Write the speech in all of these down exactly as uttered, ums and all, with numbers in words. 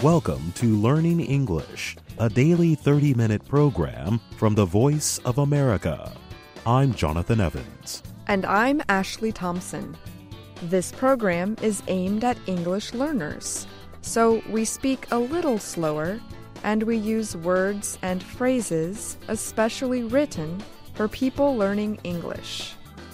Welcome to Learning English, a daily thirty-minute program from the Voice of America. I'm Jonathan Evans. And I'm Ashley Thompson. This program is aimed at English learners, so we speak a little slower and we use words and phrases especially written for people learning English.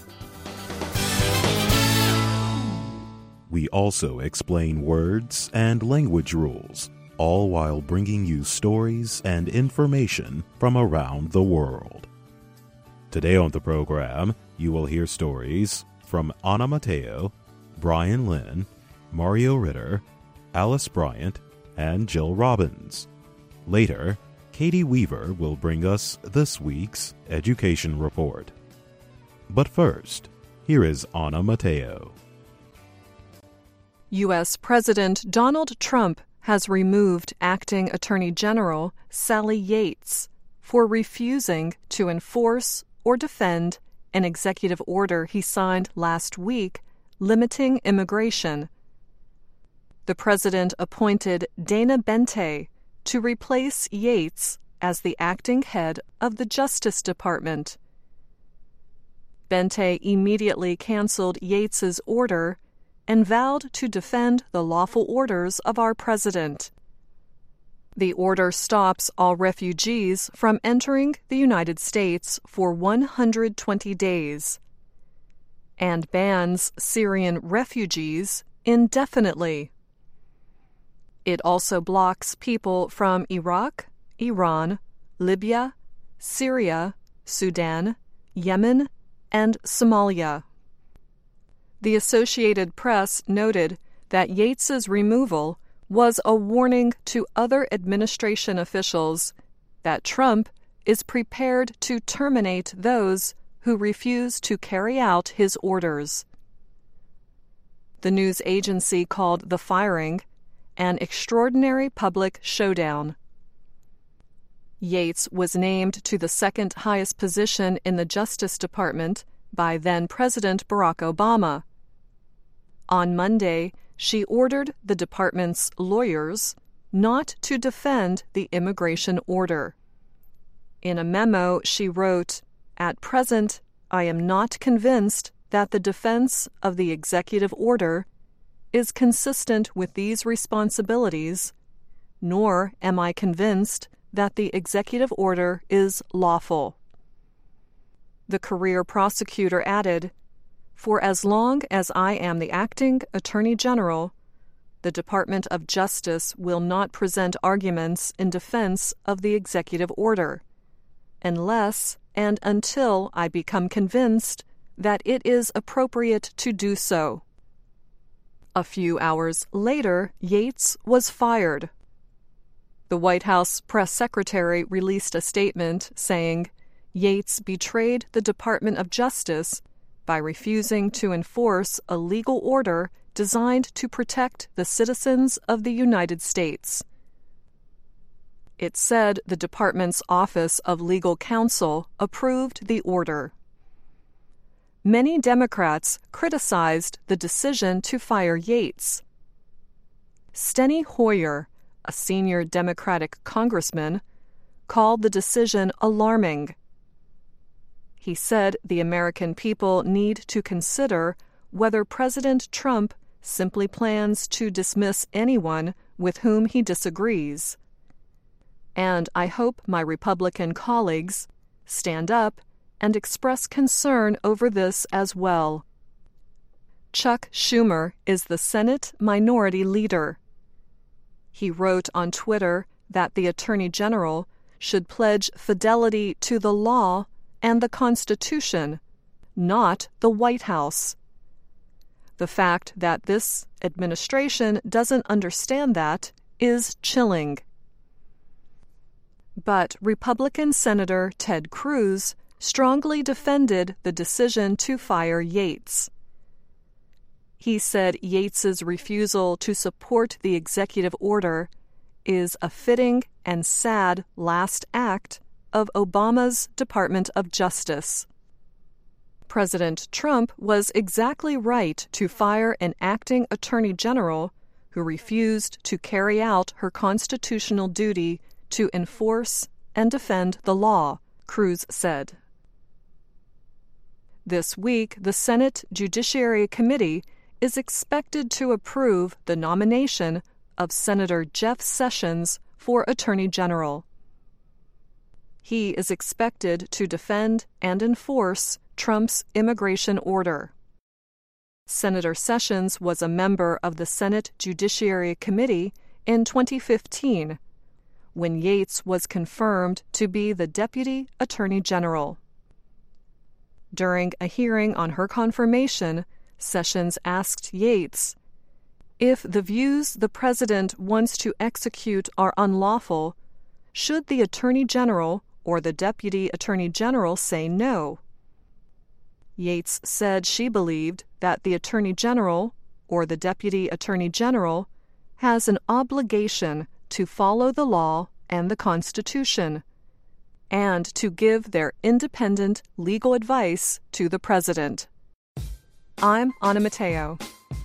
We also explain words and language rules, all while bringing you stories and information from around the world. Today on the program, you will hear stories from Anna Mateo, Brian Lynn, Mario Ritter, Alice Bryant, and Jill Robbins. Later, Katie Weaver will bring us this week's education report. But first, here is Anna Mateo. U S President Donald Trump has removed Acting Attorney General Sally Yates for refusing to enforce or defend an executive order he signed last week limiting immigration. The president appointed Dana Bente to replace Yates as the acting head of the Justice Department. Bente immediately canceled Yates's order and vowed to defend the lawful orders of our president. The order stops all refugees from entering the United States for one hundred twenty days and bans Syrian refugees indefinitely. It also blocks people from Iraq, Iran, Libya, Syria, Sudan, Yemen, and Somalia. The Associated Press noted that Yates's removal was a warning to other administration officials that Trump is prepared to terminate those who refuse to carry out his orders. The news agency called the firing an extraordinary public showdown. Yates was named to the second highest position in the Justice Department by then-President Barack Obama. On Monday, she ordered the department's lawyers not to defend the immigration order. In a memo, she wrote, "At present, I am not convinced that the defense of the executive order is consistent with these responsibilities, nor am I convinced that the executive order is lawful." The career prosecutor added, "For as long as I am the acting Attorney General, the Department of Justice will not present arguments in defense of the executive order, unless and until I become convinced that it is appropriate to do so." A few hours later, Yates was fired. The White House press secretary released a statement saying Yates betrayed the Department of Justice by refusing to enforce a legal order designed to protect the citizens of the United States. It said the department's Office of Legal Counsel approved the order. Many Democrats criticized the decision to fire Yates. Steny Hoyer, a senior Democratic congressman, called the decision alarming. He said the American people need to consider whether President Trump simply plans to dismiss anyone with whom he disagrees. And I hope my Republican colleagues stand up and express concern over this as well. Chuck Schumer is the Senate Minority Leader. He wrote on Twitter that the Attorney General should pledge fidelity to the law and the Constitution, not the White House. The fact that this administration doesn't understand that is chilling. But Republican Senator Ted Cruz strongly defended the decision to fire Yates. He said Yates's refusal to support the executive order is a fitting and sad last act of Obama's Department of Justice. President Trump was exactly right to fire an acting attorney general who refused to carry out her constitutional duty to enforce and defend the law, Cruz said. This week, the Senate Judiciary Committee is expected to approve the nomination of Senator Jeff Sessions for Attorney General. He is expected to defend and enforce Trump's immigration order. Senator Sessions was a member of the Senate Judiciary Committee in twenty fifteen, when Yates was confirmed to be the Deputy Attorney General. During a hearing on her confirmation, Sessions asked Yates, "If the views the President wants to execute are unlawful, should the Attorney General or the Deputy Attorney General say no?" Yates said she believed that the Attorney General or the Deputy Attorney General has an obligation to follow the law and the Constitution, and to give their independent legal advice to the President. I'm Anna Mateo.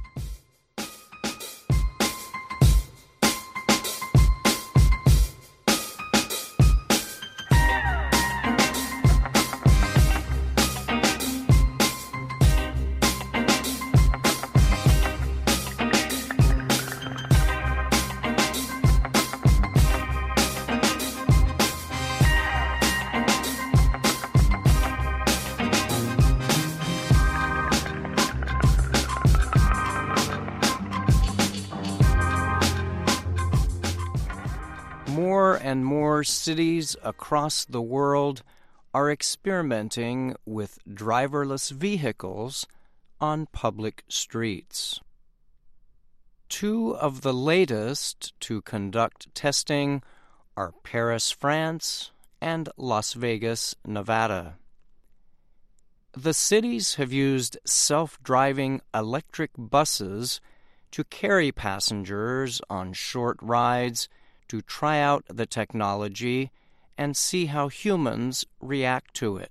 More and more cities across the world are experimenting with driverless vehicles on public streets. Two of the latest to conduct testing are Paris, France, and Las Vegas, Nevada. The cities have used self-driving electric buses to carry passengers on short rides to try out the technology and see how humans react to it.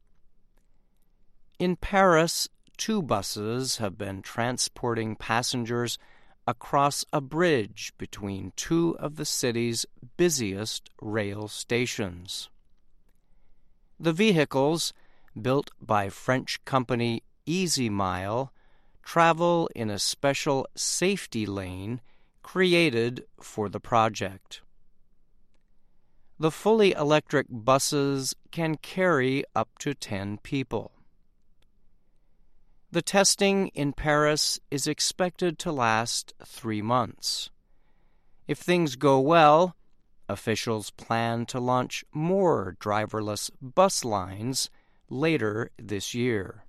In Paris, two buses have been transporting passengers across a bridge between two of the city's busiest rail stations. The vehicles, built by French company EasyMile, travel in a special safety lane created for the project. The fully electric buses can carry up to ten people. The testing in Paris is expected to last three months. If things go well, officials plan to launch more driverless bus lines later this year.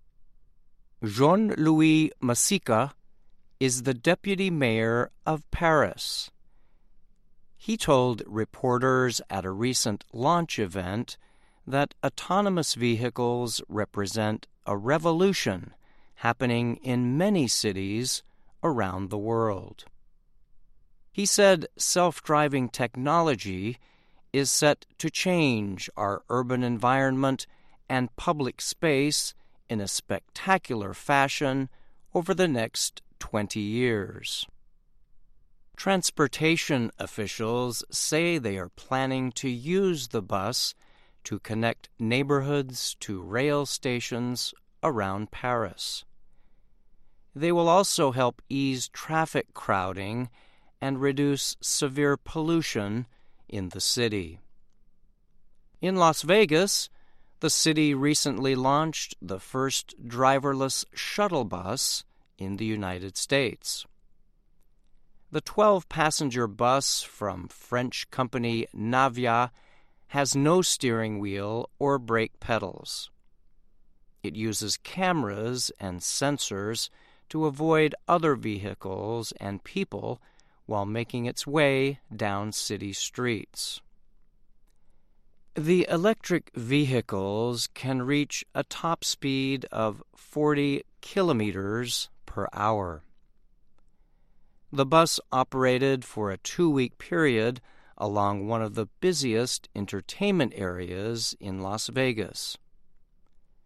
Jean-Louis Massica is the deputy mayor of Paris. He told reporters at a recent launch event that autonomous vehicles represent a revolution happening in many cities around the world. He said self-driving technology is set to change our urban environment and public space in a spectacular fashion over the next twenty years. Transportation officials say they are planning to use the bus to connect neighborhoods to rail stations around Paris. They will also help ease traffic crowding and reduce severe pollution in the city. In Las Vegas, the city recently launched the first driverless shuttle bus in the United States. The twelve-passenger bus from French company Navya has no steering wheel or brake pedals. It uses cameras and sensors to avoid other vehicles and people while making its way down city streets. The electric vehicles can reach a top speed of forty kilometers per hour. The bus operated for a two-week period along one of the busiest entertainment areas in Las Vegas.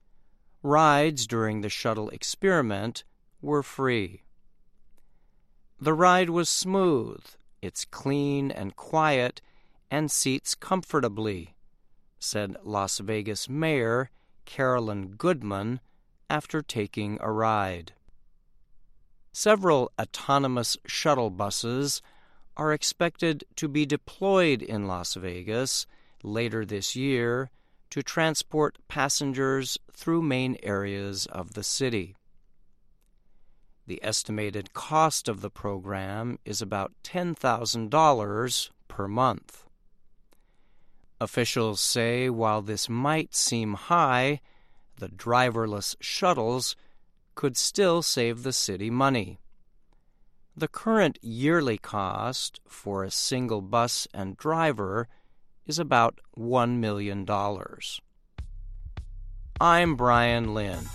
Rides during the shuttle experiment were free. The ride was smooth, it's clean and quiet, and seats comfortably, said Las Vegas Mayor Carolyn Goodman after taking a ride. Several autonomous shuttle buses are expected to be deployed in Las Vegas later this year to transport passengers through main areas of the city. The estimated cost of the program is about ten thousand dollars per month. Officials say while this might seem high, the driverless shuttles could still save the city money. The current yearly cost for a single bus and driver is about one million dollars. I'm Brian Lynn.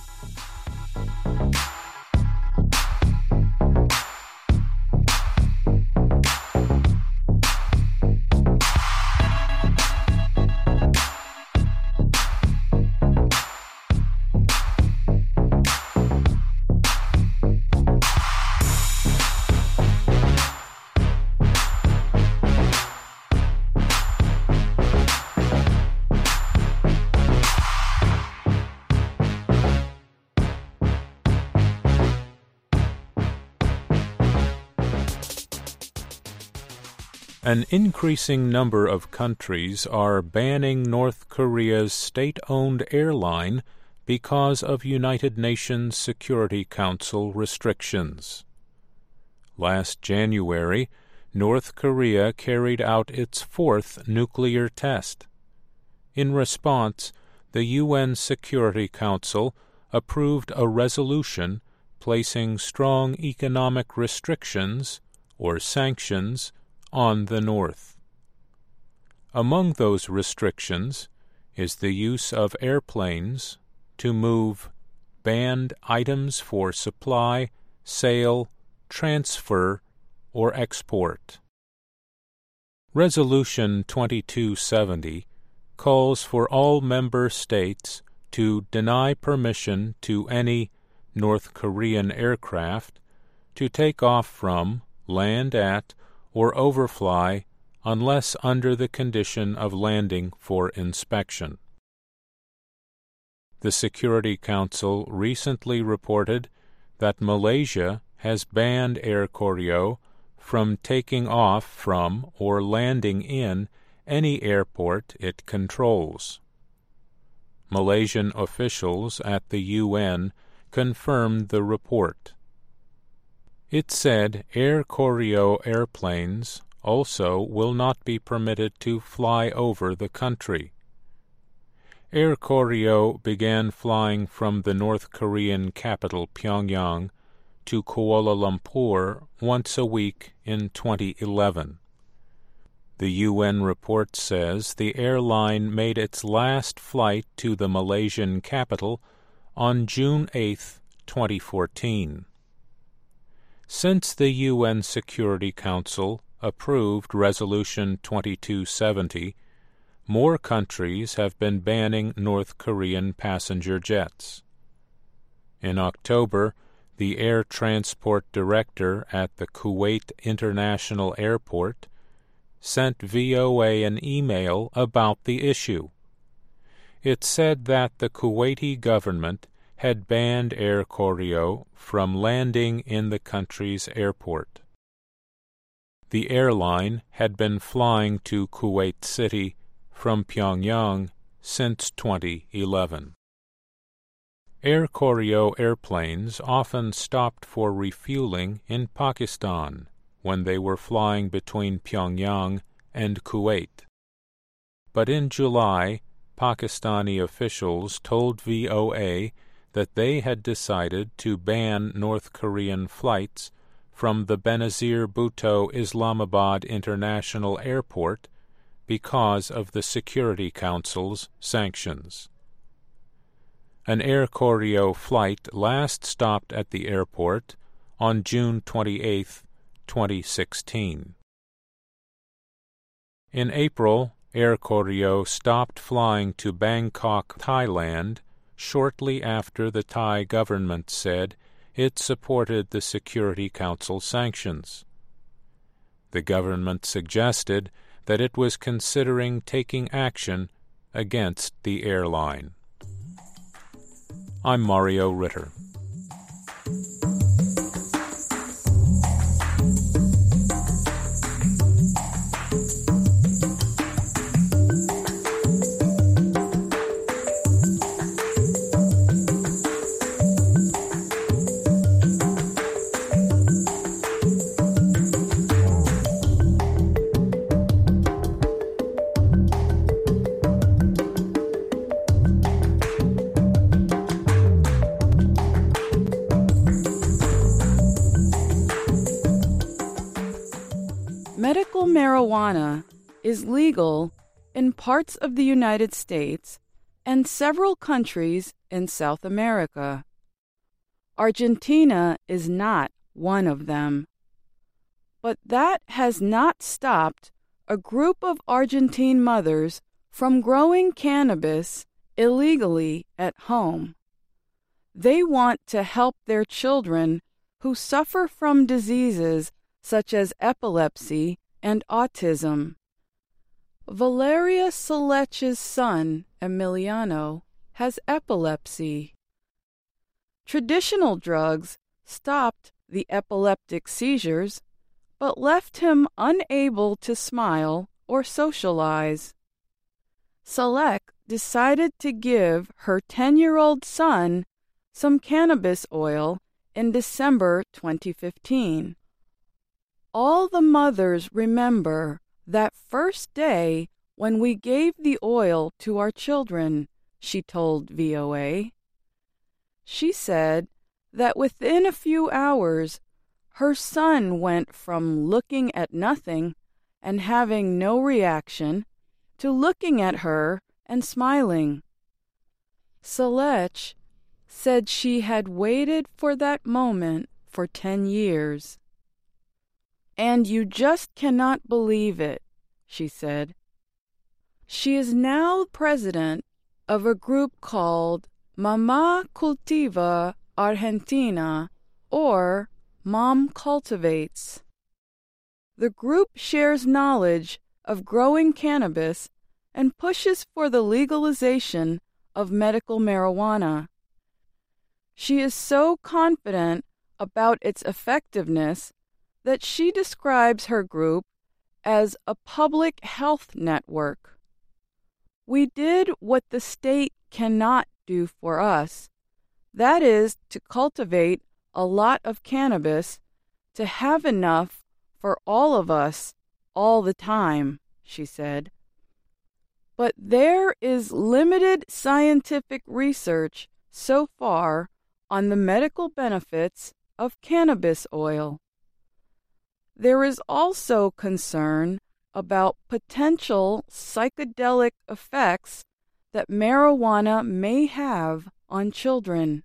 An increasing number of countries are banning North Korea's state-owned airline because of United Nations Security Council restrictions. Last January, North Korea carried out its fourth nuclear test. In response, the U N Security Council approved a resolution placing strong economic restrictions, or sanctions, on the North. Among those restrictions is the use of airplanes to move banned items for supply, sale, transfer, or export. Resolution twenty-two seventy calls for all member states to deny permission to any North Korean aircraft to take off from, land at, or overfly unless under the condition of landing for inspection. The Security Council recently reported that Malaysia has banned Air Koryo from taking off from or landing in any airport it controls. Malaysian officials at the U N confirmed the report. It said Air Koryo airplanes also will not be permitted to fly over the country. Air Koryo began flying from the North Korean capital Pyongyang to Kuala Lumpur once a week in twenty eleven. The U N report says the airline made its last flight to the Malaysian capital on June eighth, twenty fourteen. Since the U N Security Council approved Resolution twenty-two seventy, more countries have been banning North Korean passenger jets. In October, the Air Transport Director at the Kuwait International Airport sent V O A an email about the issue. It said that the Kuwaiti government had banned Air Koryo from landing in the country's airport. The airline had been flying to Kuwait City from Pyongyang since twenty eleven. Air Koryo airplanes often stopped for refueling in Pakistan when they were flying between Pyongyang and Kuwait. But in July, Pakistani officials told V O A that they had decided to ban North Korean flights from the Benazir Bhutto Islamabad International Airport because of the Security Council's sanctions. An Air Koryo flight last stopped at the airport on June twenty-eighth, twenty sixteen. In April, Air Koryo stopped flying to Bangkok, Thailand, shortly after the Thai government said it supported the Security Council sanctions. The government suggested that it was considering taking action against the airline. I'm Mario Ritter. Medical marijuana is legal in parts of the United States and several countries in South America. Argentina is not one of them. But that has not stopped a group of Argentine mothers from growing cannabis illegally at home. They want to help their children who suffer from diseases such as epilepsy and autism. Valeria Solec's son, Emiliano, has epilepsy. Traditional drugs stopped the epileptic seizures, but left him unable to smile or socialize. Solec decided to give her ten-year-old son some cannabis oil in December twenty fifteen. All the mothers remember that first day when we gave the oil to our children, she told V O A. She said that within a few hours, her son went from looking at nothing and having no reaction to looking at her and smiling. Solec said she had waited for that moment for ten years. And you just cannot believe it, she said. She is now president of a group called Mamá Cultiva Argentina, or Mom Cultivates. The group shares knowledge of growing cannabis and pushes for the legalization of medical marijuana. She is so confident about its effectiveness that she describes her group as a public health network. We did what the state cannot do for us, that is, to cultivate a lot of cannabis to have enough for all of us all the time, she said. But there is limited scientific research so far on the medical benefits of cannabis oil. There is also concern about potential psychedelic effects that marijuana may have on children.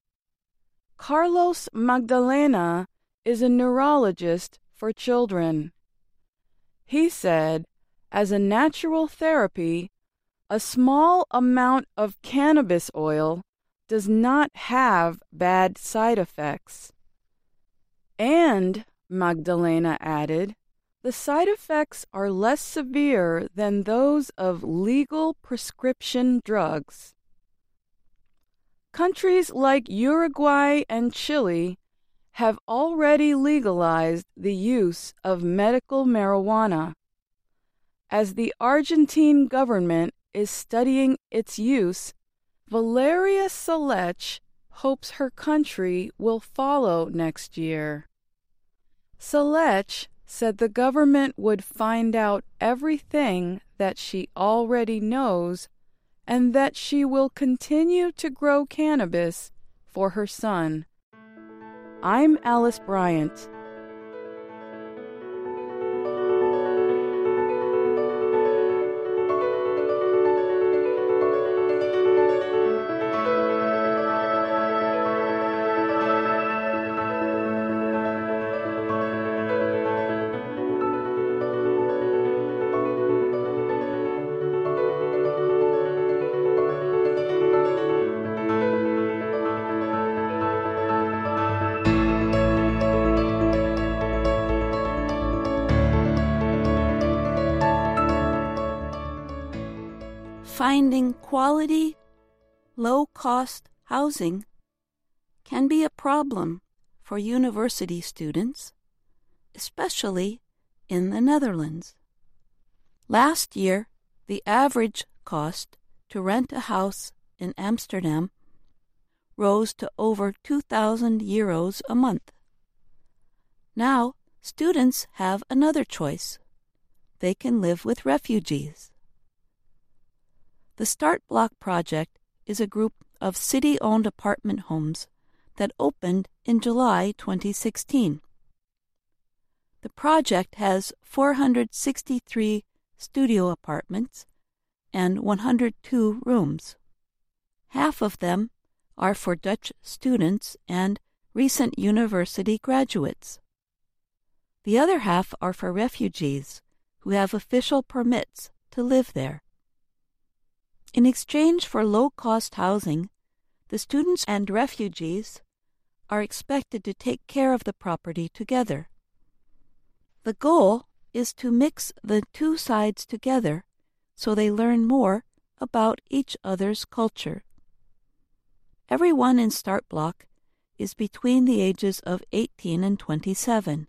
Carlos Magdalena is a neurologist for children. He said, as a natural therapy, a small amount of cannabis oil does not have bad side effects. And Magdalena added, the side effects are less severe than those of legal prescription drugs. Countries like Uruguay and Chile have already legalized the use of medical marijuana. As the Argentine government is studying its use, Valeria Solec hopes her country will follow next year. Solec said the government would find out everything that she already knows and that she will continue to grow cannabis for her son. I'm Alice Bryant. finding quality, low-cost housing can be a problem for university students, especially in the Netherlands. Last year, the average cost to rent a house in Amsterdam rose to over two thousand euros a month. Now, students have another choice. They can live with refugees. The Start Block project is a group of city-owned apartment homes that opened in July twenty sixteen. The project has four hundred sixty-three studio apartments and one hundred two rooms. Half of them are for Dutch students and recent university graduates. The other half are for refugees who have official permits to live there. In exchange for low-cost housing, the students and refugees are expected to take care of the property together. The goal is to mix the two sides together so they learn more about each other's culture. Everyone in Start Block is between the ages of eighteen and twenty-seven.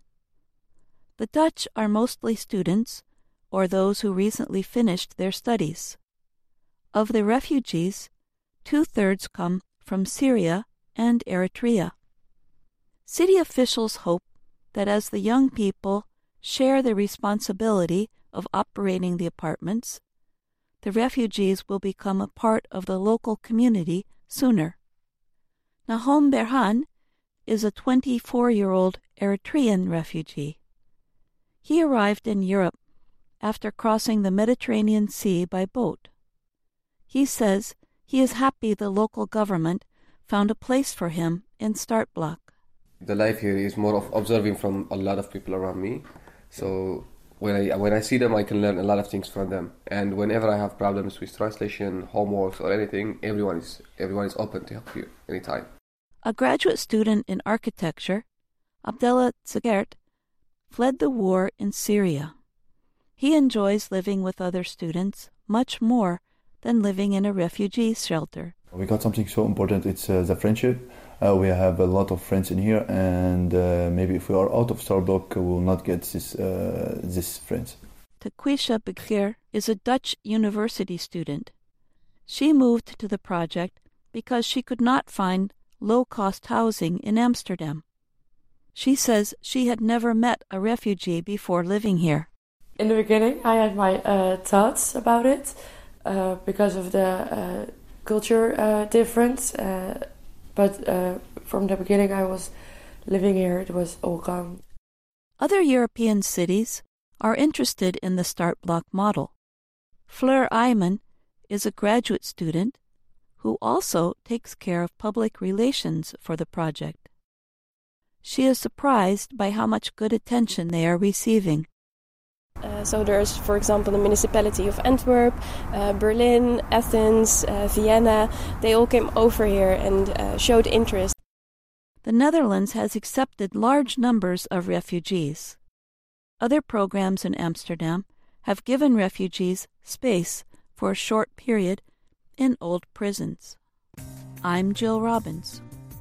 The Dutch are mostly students or those who recently finished their studies. Of the refugees, two-thirds come from Syria and Eritrea. City officials hope that as the young people share the responsibility of operating the apartments, the refugees will become a part of the local community sooner. Nahom Berhan is a twenty-four-year-old Eritrean refugee. He arrived in Europe after crossing the Mediterranean Sea by boat. He says he is happy the local government found a place for him in Start Block. The life here is more of observing from a lot of people around me. So when I when I see them, I can learn a lot of things from them. And whenever I have problems with translation, homework, or anything, everyone is everyone is open to help you anytime. A graduate student in architecture, Abdullah Zegert, fled the war in Syria. He enjoys living with other students much more than living in a refugee shelter. We got something so important, it's uh, the friendship. Uh, we have a lot of friends in here, and uh, maybe if we are out of Start Block, we will not get this, uh, this friends. Takwisha Bekir is a Dutch university student. She moved to the project because she could not find low-cost housing in Amsterdam. She says she had never met a refugee before living here. In the beginning, I had my uh, thoughts about it uh, because of the uh, culture uh, difference. Uh, but uh, from the beginning I was living here, it was all gone. Other European cities are interested in the Start Block model. Fleur Ayman is a graduate student who also takes care of public relations for the project. She is surprised by how much good attention they are receiving. Uh, so there's, for example, the municipality of Antwerp, uh, Berlin, Athens, uh, Vienna. They all came over here and uh, showed interest. The Netherlands has accepted large numbers of refugees. Other programs in Amsterdam have given refugees space for a short period in old prisons. I'm Jill Robbins.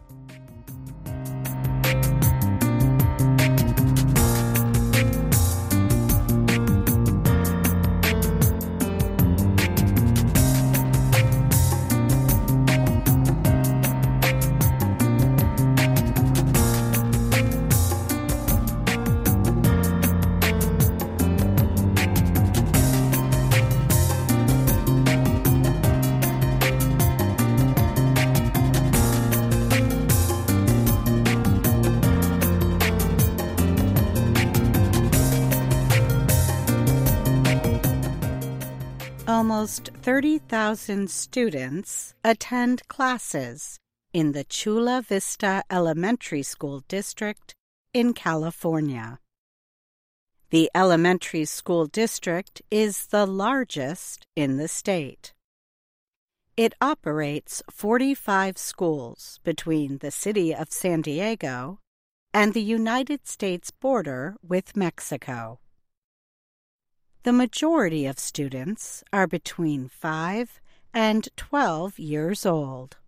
Almost thirty thousand students attend classes in the Chula Vista Elementary School District in California. The elementary school district is the largest in the state. It operates forty-five schools between the city of San Diego and the United States border with Mexico. The majority of students are between five and twelve years old.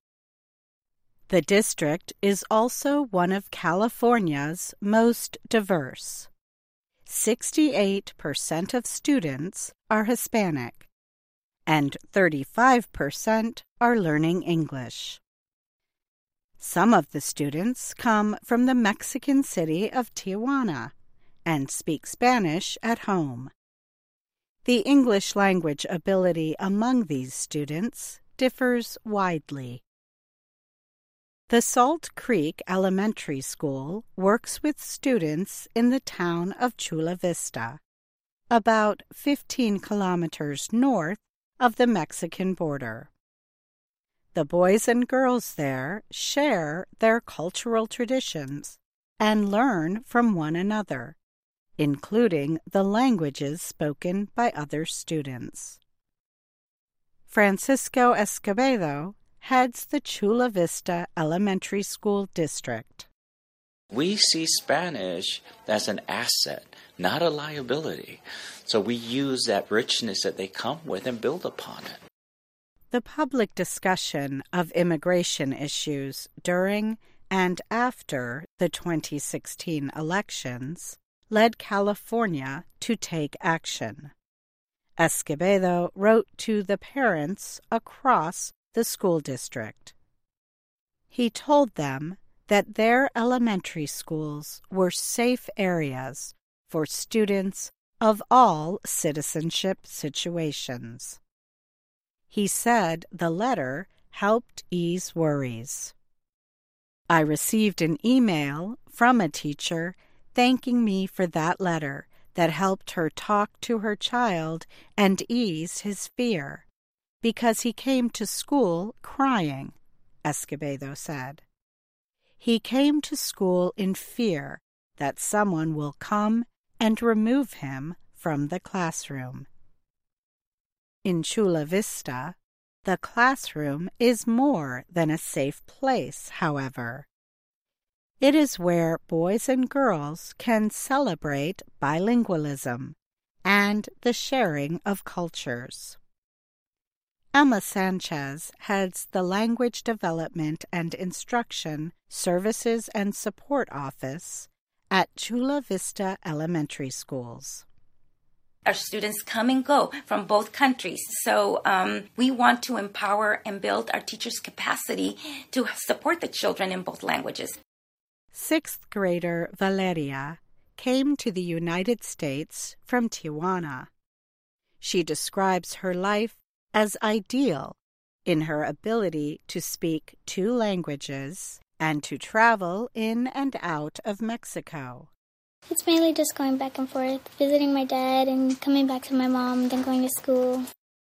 The district is also one of California's most diverse. sixty-eight percent of students are Hispanic, and thirty-five percent are learning English. Some of the students come from the Mexican city of Tijuana and speak Spanish at home. The English language ability among these students differs widely. The Salt Creek Elementary School works with students in the town of Chula Vista, about fifteen kilometers north of the Mexican border. The boys and girls there share their cultural traditions and learn from one another, including the languages spoken by other students. Francisco Escobedo heads the Chula Vista Elementary School District. We see Spanish as an asset, not a liability. So we use that richness that they come with and build upon it. The public discussion of immigration issues during and after the twenty sixteen elections led California to take action. Escobedo wrote to the parents across the school district. He told them that their elementary schools were safe areas for students of all citizenship situations. He said the letter helped ease worries. I received an email from a teacher thanking me for that letter that helped her talk to her child and ease his fear, because he came to school crying, Escobedo said. He came to school in fear that someone will come and remove him from the classroom. In Chula Vista, the classroom is more than a safe place, however. It is where boys and girls can celebrate bilingualism and the sharing of cultures. Emma Sanchez heads the Language Development and Instruction Services and Support Office at Chula Vista Elementary Schools. Our students come and go from both countries, so um, we want to empower and build our teachers' capacity to support the children in both languages. Sixth grader Valeria came to the United States from Tijuana. She describes her life as ideal in her ability to speak two languages and to travel in and out of Mexico. It's mainly just going back and forth, visiting my dad and coming back to my mom, and then going to school.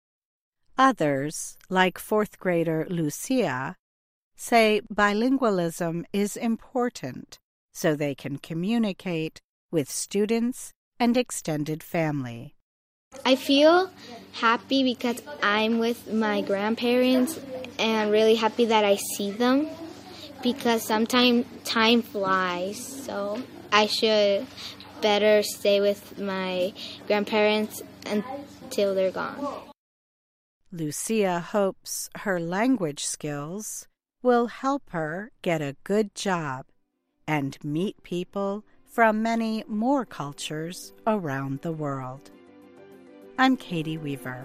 Others, like fourth grader Lucia, say bilingualism is important so they can communicate with students and extended family. I feel happy because I'm with my grandparents, and I'm really happy that I see them because sometimes time flies, so I should better stay with my grandparents until they're gone. Lucia hopes her language skills will help her get a good job and meet people from many more cultures around the world. I'm Katie Weaver.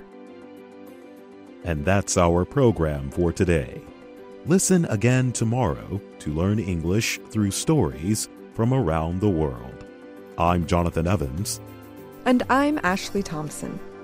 And that's our program for today. Listen again tomorrow to learn English through stories from around the world. I'm Jonathan Evans. And I'm Ashley Thompson.